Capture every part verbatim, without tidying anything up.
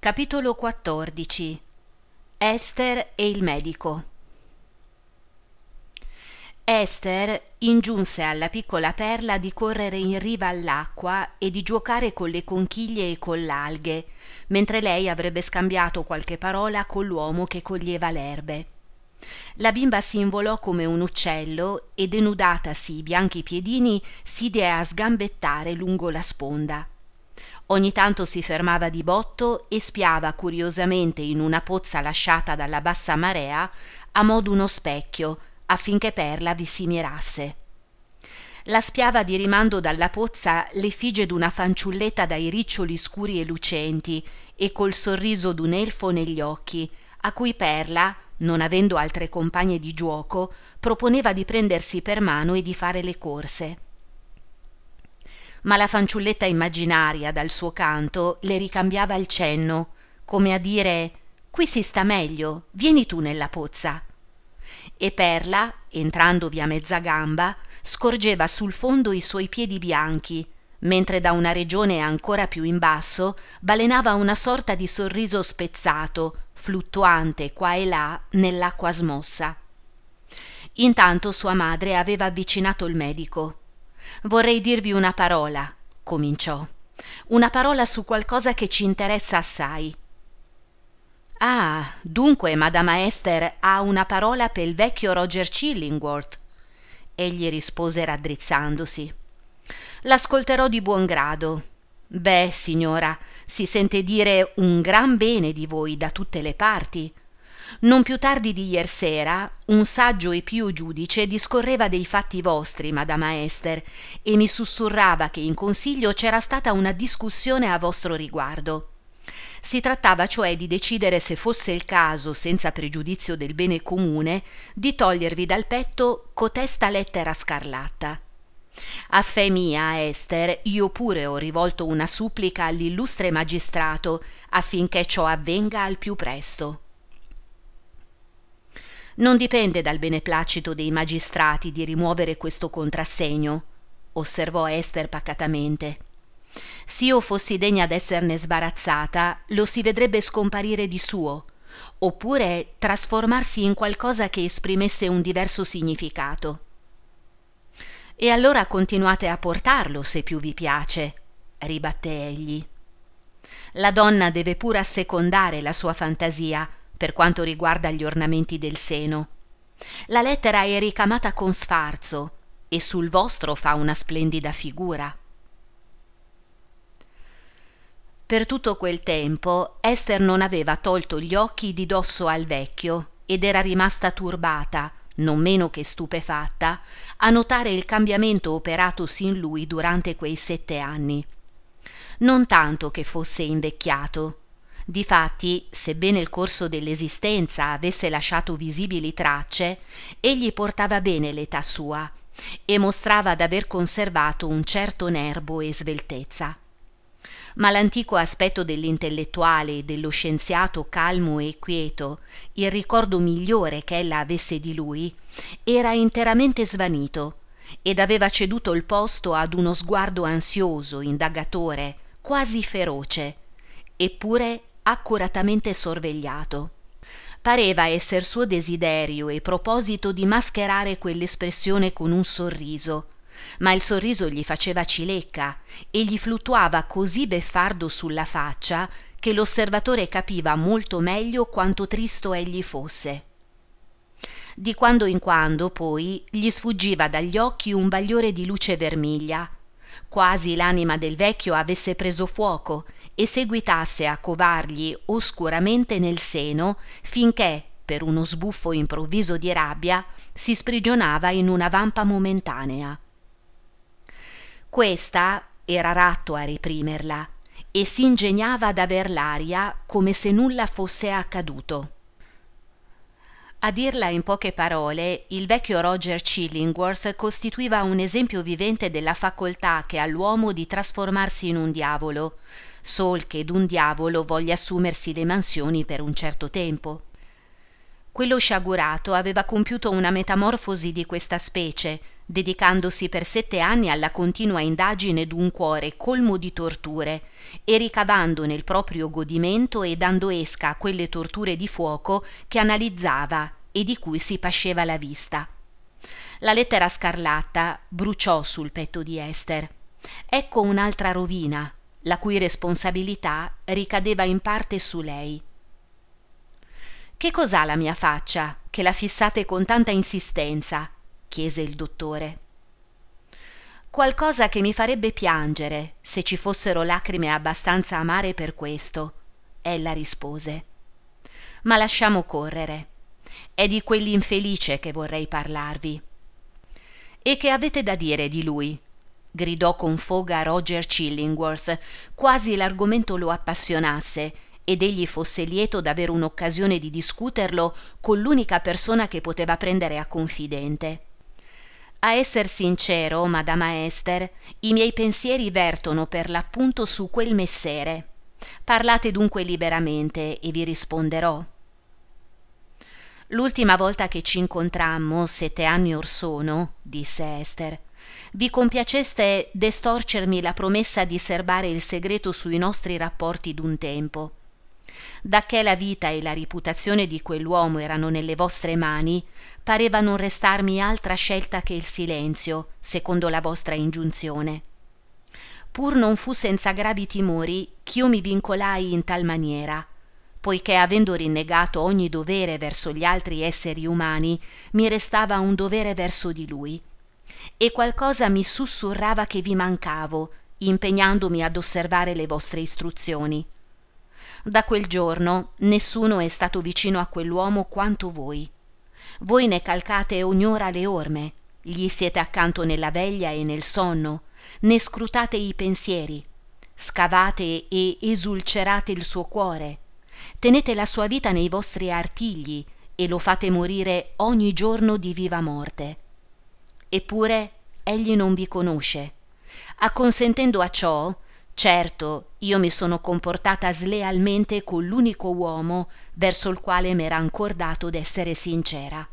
Capitolo quattordici. Ester e il medico. Ester ingiunse alla piccola Perla di correre in riva all'acqua e di giocare con le conchiglie e con l'alghe, mentre lei avrebbe scambiato qualche parola con l'uomo che coglieva l'erbe. La bimba si involò come un uccello e, denudatasi i bianchi piedini, si diè a sgambettare lungo la sponda. Ogni tanto si fermava di botto e spiava curiosamente in una pozza lasciata dalla bassa marea a mo' d'uno specchio, affinché Perla vi si mirasse. La spiava di rimando dalla pozza l'effigie d'una fanciulletta dai riccioli scuri e lucenti e col sorriso d'un elfo negli occhi, a cui Perla, non avendo altre compagne di giuoco, proponeva di prendersi per mano e di fare le corse. Ma la fanciulletta immaginaria, dal suo canto, le ricambiava il cenno, come a dire: «Qui si sta meglio, vieni tu nella pozza». E Perla, entrandovi a mezza gamba, scorgeva sul fondo i suoi piedi bianchi, mentre da una regione ancora più in basso balenava una sorta di sorriso spezzato, fluttuante qua e là nell'acqua smossa. Intanto sua madre aveva avvicinato il medico. «Vorrei dirvi una parola», cominciò, «una parola su qualcosa che ci interessa assai». «Ah, dunque Madama Ester ha una parola per il vecchio Roger Chillingworth», egli rispose raddrizzandosi. «L'ascolterò di buon grado. Beh, signora, si sente dire un gran bene di voi da tutte le parti. Non più tardi di iersera un saggio e pio giudice discorreva dei fatti vostri, Madama Ester, e mi sussurrava che in consiglio c'era stata una discussione a vostro riguardo. Si trattava cioè di decidere se fosse il caso, senza pregiudizio del bene comune, di togliervi dal petto cotesta lettera scarlatta. A fe mia, Ester, io pure ho rivolto una supplica all'illustre magistrato affinché ciò avvenga al più presto». «Non dipende dal beneplacito dei magistrati di rimuovere questo contrassegno», osservò Ester pacatamente. «S'io fossi degna d'esserne sbarazzata, lo si vedrebbe scomparire di suo, oppure trasformarsi in qualcosa che esprimesse un diverso significato». «E allora continuate a portarlo, se più vi piace», ribatté egli. «La donna deve pure assecondare la sua fantasia per quanto riguarda gli ornamenti del seno. La lettera è ricamata con sfarzo e sul vostro fa una splendida figura». Per tutto quel tempo Ester non aveva tolto gli occhi di dosso al vecchio ed era rimasta turbata, non meno che stupefatta, a notare il cambiamento operatosi in lui durante quei sette anni. Non tanto che fosse invecchiato. Difatti, sebbene il corso dell'esistenza avesse lasciato visibili tracce, egli portava bene l'età sua e mostrava d'aver conservato un certo nerbo e sveltezza. Ma l'antico aspetto dell'intellettuale e dello scienziato calmo e quieto, il ricordo migliore che ella avesse di lui, era interamente svanito ed aveva ceduto il posto ad uno sguardo ansioso, indagatore, quasi feroce, eppure accuratamente sorvegliato. Pareva esser suo desiderio e proposito di mascherare quell'espressione con un sorriso, ma il sorriso gli faceva cilecca e gli fluttuava così beffardo sulla faccia che l'osservatore capiva molto meglio quanto tristo egli fosse. Di quando in quando poi gli sfuggiva dagli occhi un bagliore di luce vermiglia, quasi l'anima del vecchio avesse preso fuoco e seguitasse a covargli oscuramente nel seno finché, per uno sbuffo improvviso di rabbia, si sprigionava in una vampa momentanea. Questa era ratto a reprimerla e si ingegnava ad aver l'aria come se nulla fosse accaduto. A dirla in poche parole, il vecchio Roger Chillingworth costituiva un esempio vivente della facoltà che ha l'uomo di trasformarsi in un diavolo, sol che d'un diavolo voglia assumersi le mansioni per un certo tempo. Quello sciagurato aveva compiuto una metamorfosi di questa specie, dedicandosi per sette anni alla continua indagine d'un cuore colmo di torture e ricavandone il proprio godimento e dando esca a quelle torture di fuoco che analizzava e di cui si pasceva la vista. La lettera scarlatta bruciò sul petto di Ester. Ecco un'altra rovina, la cui responsabilità ricadeva in parte su lei. «Che cos'ha la mia faccia, che la fissate con tanta insistenza?» chiese il dottore. «Qualcosa che mi farebbe piangere, se ci fossero lacrime abbastanza amare per questo», ella rispose. «Ma lasciamo correre. È di quell'infelice che vorrei parlarvi». «E che avete da dire di lui?» gridò con foga Roger Chillingworth, quasi l'argomento lo appassionasse ed egli fosse lieto d'avere un'occasione di discuterlo con l'unica persona che poteva prendere a confidente. «A esser sincero, Madama Ester, i miei pensieri vertono per l'appunto su quel messere. Parlate dunque liberamente e vi risponderò». «L'ultima volta che ci incontrammo, sette anni or sono», disse Ester, «vi compiaceste d'estorcermi la promessa di serbare il segreto sui nostri rapporti d'un tempo. Dacché la vita e la reputazione di quell'uomo erano nelle vostre mani, pareva non restarmi altra scelta che il silenzio, secondo la vostra ingiunzione. Pur non fu senza gravi timori ch'io mi vincolai in tal maniera, poiché avendo rinnegato ogni dovere verso gli altri esseri umani, mi restava un dovere verso di lui. E qualcosa mi sussurrava che vi mancavo, impegnandomi ad osservare le vostre istruzioni. Da quel giorno nessuno è stato vicino a quell'uomo quanto voi. Voi ne calcate ognora le orme, gli siete accanto nella veglia e nel sonno, ne scrutate i pensieri, scavate e esulcerate il suo cuore, tenete la sua vita nei vostri artigli e lo fate morire ogni giorno di viva morte. Eppure egli non vi conosce. Acconsentendo a ciò, certo, io mi sono comportata slealmente con l'unico uomo verso il quale m'era ancor dato d'essere sincera.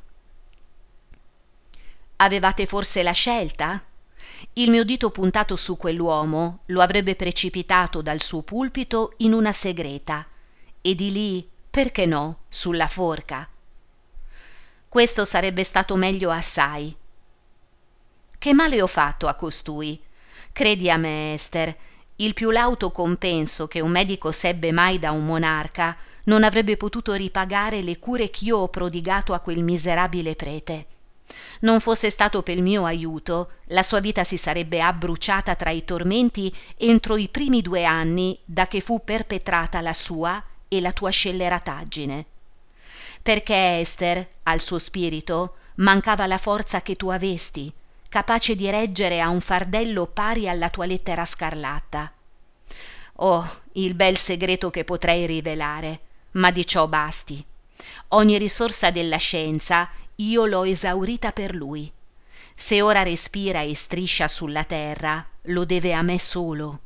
Avevate forse la scelta? Il mio dito puntato su quell'uomo lo avrebbe precipitato dal suo pulpito in una segreta e di lì, perché no, sulla forca. Questo sarebbe stato meglio assai. Che male ho fatto a costui? Credi a me, Ester, il più lauto compenso che un medico sebbe mai da un monarca non avrebbe potuto ripagare le cure ch'io ho prodigato a quel miserabile prete. Non fosse stato pel mio aiuto, la sua vita si sarebbe abbruciata tra i tormenti entro i primi due anni da che fu perpetrata la sua e la tua scellerataggine. Perché Ester, al suo spirito, mancava la forza che tu avesti, capace di reggere a un fardello pari alla tua lettera scarlatta. Oh, il bel segreto che potrei rivelare, ma di ciò basti. Ogni risorsa della scienza io l'ho esaurita per lui. Se ora respira e striscia sulla terra, lo deve a me solo.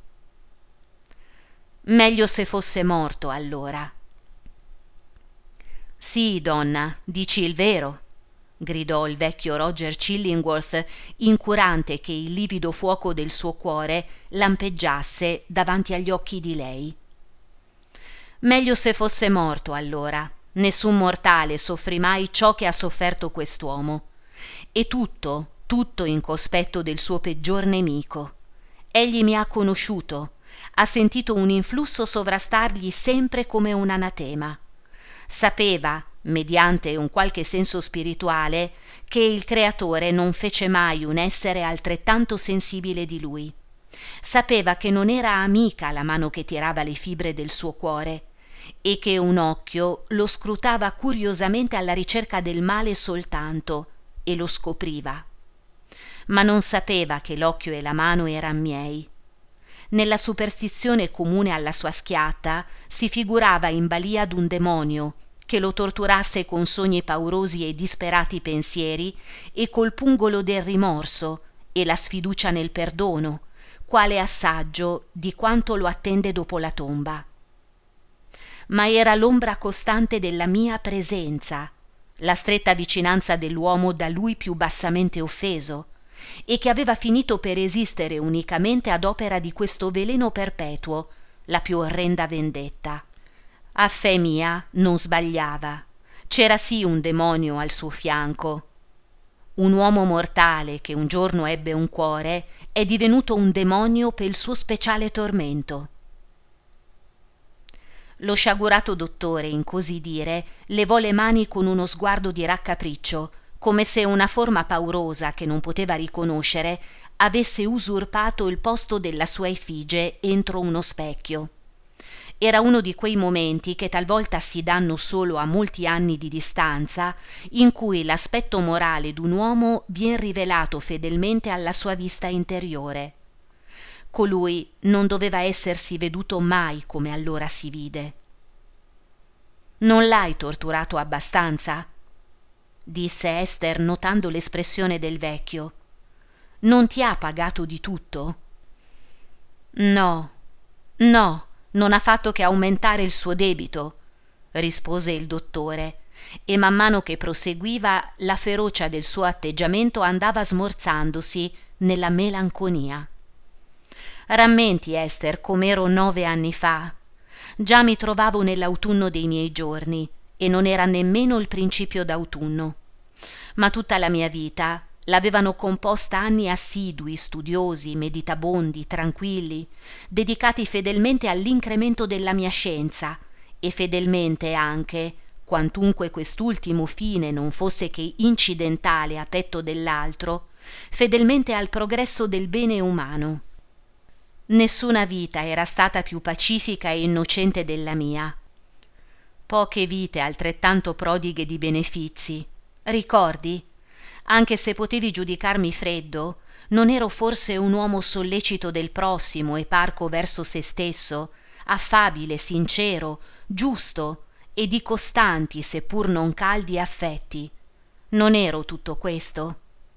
Meglio se fosse morto allora. Sì, donna, dici il vero, gridò il vecchio Roger Chillingworth, incurante che il livido fuoco del suo cuore lampeggiasse davanti agli occhi di lei. Meglio se fosse morto allora. Nessun mortale soffrì mai ciò che ha sofferto quest'uomo. E tutto, tutto in cospetto del suo peggior nemico. Egli mi ha conosciuto, ha sentito un influsso sovrastargli sempre come un anatema. Sapeva, mediante un qualche senso spirituale, che il Creatore non fece mai un essere altrettanto sensibile di lui. Sapeva che non era amica la mano che tirava le fibre del suo cuore e che un occhio lo scrutava curiosamente alla ricerca del male soltanto e lo scopriva. Ma non sapeva che l'occhio e la mano eran miei. Nella superstizione comune alla sua schiatta si figurava in balia d'un demonio che lo torturasse con sogni paurosi e disperati pensieri e col pungolo del rimorso e la sfiducia nel perdono, quale assaggio di quanto lo attende dopo la tomba. Ma era l'ombra costante della mia presenza, la stretta vicinanza dell'uomo da lui più bassamente offeso, e che aveva finito per esistere unicamente ad opera di questo veleno perpetuo, la più orrenda vendetta. A fe mia non sbagliava. C'era sì un demonio al suo fianco. Un uomo mortale che un giorno ebbe un cuore è divenuto un demonio per il suo speciale tormento. Lo sciagurato dottore, in così dire, levò le mani con uno sguardo di raccapriccio, come se una forma paurosa che non poteva riconoscere avesse usurpato il posto della sua effigie entro uno specchio. Era uno di quei momenti che talvolta si danno solo a molti anni di distanza, in cui l'aspetto morale d'un uomo vien rivelato fedelmente alla sua vista interiore. Colui non doveva essersi veduto mai come allora si vide. «Non l'hai torturato abbastanza?» disse Ester, notando l'espressione del vecchio. «Non ti ha pagato di tutto?» «No, no, non ha fatto che aumentare il suo debito», rispose il dottore, e man mano che proseguiva la ferocia del suo atteggiamento andava smorzandosi nella melanconia. «Rammenti, Ester, com'ero nove anni fa. Già mi trovavo nell'autunno dei miei giorni e non era nemmeno il principio d'autunno. Ma tutta la mia vita l'avevano composta anni assidui, studiosi, meditabondi, tranquilli, dedicati fedelmente all'incremento della mia scienza e fedelmente anche, quantunque quest'ultimo fine non fosse che incidentale a petto dell'altro, fedelmente al progresso del bene umano. Nessuna vita era stata più pacifica e innocente della mia. Poche vite altrettanto prodighe di benefizi. Ricordi? Anche se potevi giudicarmi freddo, non ero forse un uomo sollecito del prossimo e parco verso se stesso, affabile, sincero, giusto e di costanti, seppur non caldi affetti. Non ero tutto questo?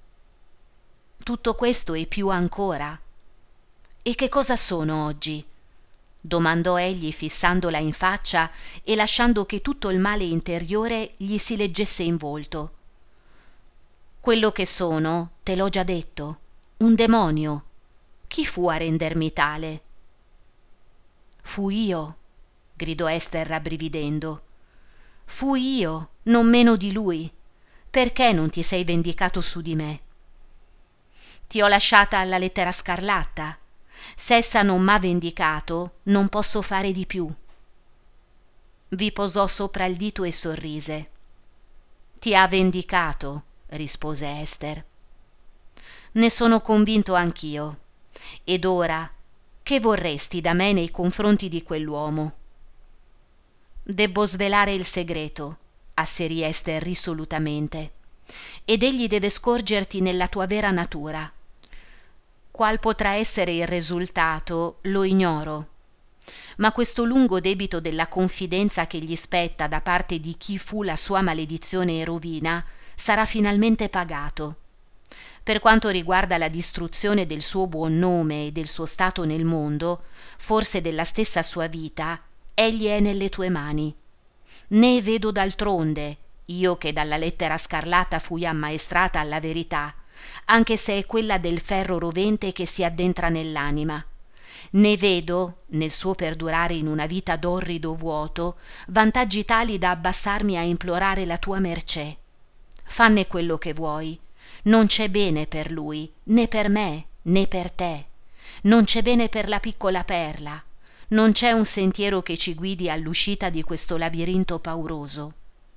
Tutto questo e più ancora. «E che cosa sono oggi?» domandò egli fissandola in faccia e lasciando che tutto il male interiore gli si leggesse in volto. «Quello che sono, te l'ho già detto, un demonio. Chi fu a rendermi tale?» «Fui io», gridò Ester rabbrividendo. «Fui io, non meno di lui. Perché non ti sei vendicato su di me?» «Ti ho lasciata alla lettera scarlatta. Se essa non m'ha vendicato, non posso fare di più». Vi posò sopra il dito e sorrise. «Ti ha vendicato», rispose Ester. «Ne sono convinto anch'io. Ed ora, che vorresti da me nei confronti di quell'uomo?» «Debbo svelare il segreto», asserì Ester risolutamente, «ed egli deve scorgerti nella tua vera natura. Qual potrà essere il risultato, lo ignoro, ma questo lungo debito della confidenza che gli spetta da parte di chi fu la sua maledizione e rovina sarà finalmente pagato. Per quanto riguarda la distruzione del suo buon nome e del suo stato nel mondo, forse della stessa sua vita, egli è nelle tue mani. Ne vedo d'altronde, io che dalla lettera scarlatta fui ammaestrata alla verità, anche se è quella del ferro rovente che si addentra nell'anima. Ne vedo, nel suo perdurare in una vita d'orrido vuoto, vantaggi tali da abbassarmi a implorare la tua mercé. Fanne quello che vuoi. Non c'è bene per lui, né per me, né per te. Non c'è bene per la piccola Perla. Non c'è un sentiero che ci guidi all'uscita di questo labirinto pauroso.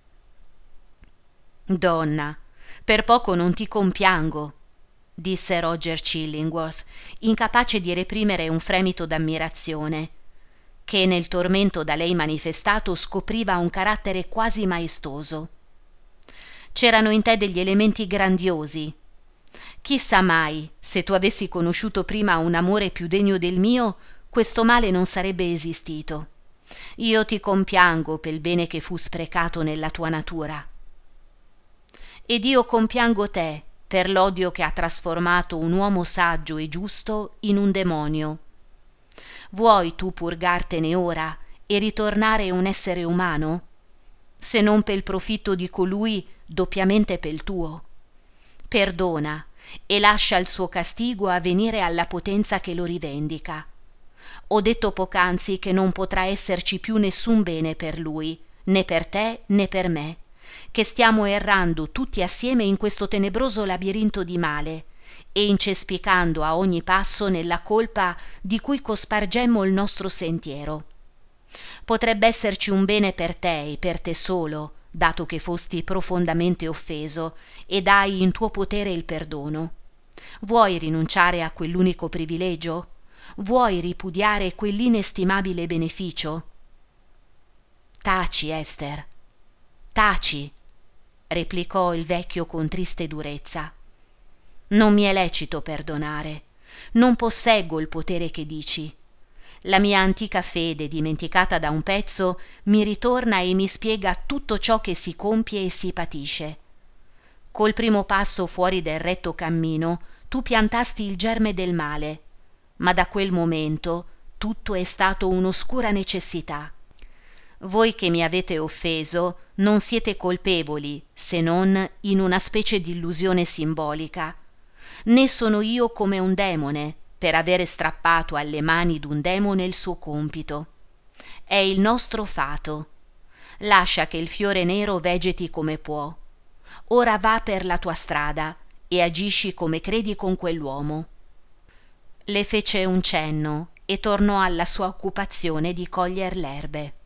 Donna, per poco non ti compiango, disse Roger Chillingworth, incapace di reprimere un fremito d'ammirazione, che nel tormento da lei manifestato scopriva un carattere quasi maestoso. C'erano in te degli elementi grandiosi. Chissà mai, se tu avessi conosciuto prima un amore più degno del mio, questo male non sarebbe esistito. Io ti compiango pel bene che fu sprecato nella tua natura. Ed io compiango te per l'odio che ha trasformato un uomo saggio e giusto in un demonio. Vuoi tu purgartene ora e ritornare un essere umano? Se non pel profitto di colui, doppiamente pel tuo. Perdona e lascia il suo castigo avvenire alla potenza che lo rivendica. Ho detto poc'anzi che non potrà esserci più nessun bene per lui, né per te né per me, che stiamo errando tutti assieme in questo tenebroso labirinto di male e incespicando a ogni passo nella colpa di cui cospargemmo il nostro sentiero. Potrebbe esserci un bene per te e per te solo, dato che fosti profondamente offeso ed hai in tuo potere il perdono. Vuoi rinunciare a quell'unico privilegio? Vuoi ripudiare quell'inestimabile beneficio? Taci, Ester, taci, replicò il vecchio con triste durezza. Non mi è lecito perdonare, non posseggo il potere che dici. La mia antica fede, dimenticata da un pezzo, mi ritorna e mi spiega tutto ciò che si compie e si patisce. Col primo passo fuori del retto cammino, tu piantasti il germe del male, ma da quel momento tutto è stato un'oscura necessità. Voi che mi avete offeso non siete colpevoli, se non in una specie di illusione simbolica. Né sono io come un demone, per avere strappato alle mani d'un demone il suo compito. È il nostro fato. Lascia che il fiore nero vegeti come può. Ora va per la tua strada e agisci come credi con quell'uomo. Le fece un cenno e tornò alla sua occupazione di coglier l'erbe.